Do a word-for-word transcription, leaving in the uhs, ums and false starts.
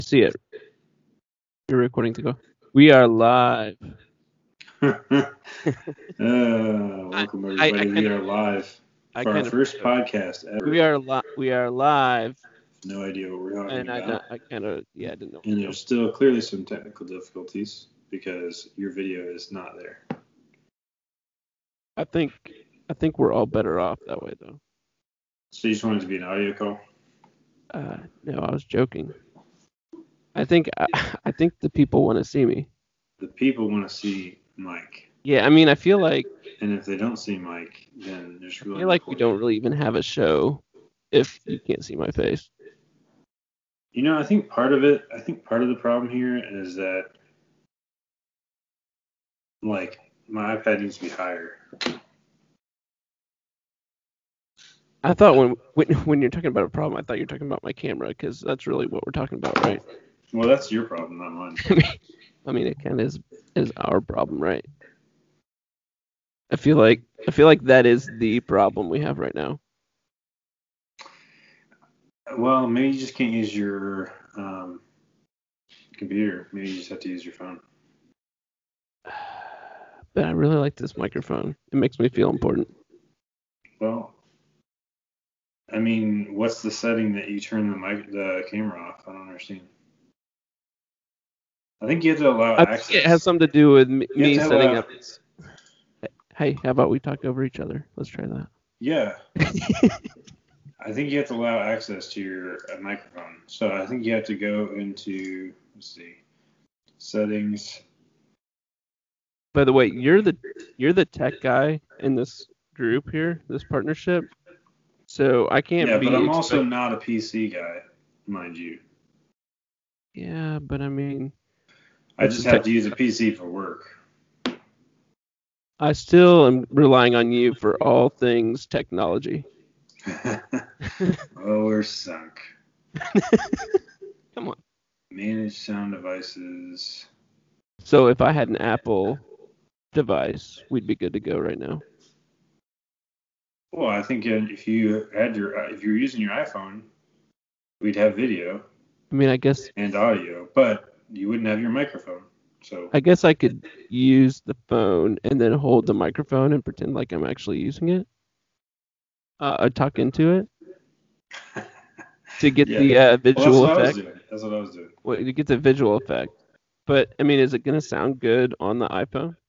See it. You're recording to go. We are live. uh, welcome I, I everybody. kind We of, are live I for our kind of, first podcast ever. we are li- we are live, No idea what we're talking and I, about. don't- I kind of, yeah, I didn't know. What And to there's still clearly some technical difficulties because your video is not there. I think, I think we're all better off that way, though. So you just want it to be an audio call? Uh, no, I was joking. I think, I, I think the people want to see me. The people want to see Mike. Yeah, I mean, I feel like, And if they don't see Mike, then there's I really feel no like we point. don't really even have a show if you can't see my face. You know, I think part of it, I think part of the problem here is that, like, my iPad needs to be higher. I thought when when when you're talking about a problem, I thought you were talking about my camera because that's really what we're talking about, right? Well, that's your problem, not mine. I mean, I mean, it kind of is is our problem, right? I feel like I feel like that is the problem we have right now. Well, maybe you just can't use your um, computer. Maybe you just have to use your phone. But I really like this microphone. It makes me feel important. Well, I mean, what's the setting that you turn the mic, the camera off? I don't understand. I think you have to allow I access. think it has something to do with me, me to setting allow- up. Hey, how about we talk over each other? Let's try that. Yeah. I think you have to allow access to your uh, microphone. So I think you have to go into, let's see, settings. By the way, you're the you're the tech guy in this group here, this partnership. So I can't Yeah, be. but I'm expect- also not a P C guy, mind you. Yeah, but I mean, I It's just a have tech- to use a P C for work. I still am relying on you for all things technology. Oh, we're sunk. Come on. Manage sound devices. So if I had an Apple device, we'd be good to go right now. Well, I think if you had your if you were using your iPhone, we'd have video I mean, I guess and audio, but you wouldn't have your microphone. So I guess I could use the phone and then hold the microphone and pretend like I'm actually using it. Uh, I talk into it to get Yeah. the uh, well, visual that's what I was effect. doing. That's what I was doing. Well, to get the visual effect. But I mean, is it gonna sound good on the iPhone?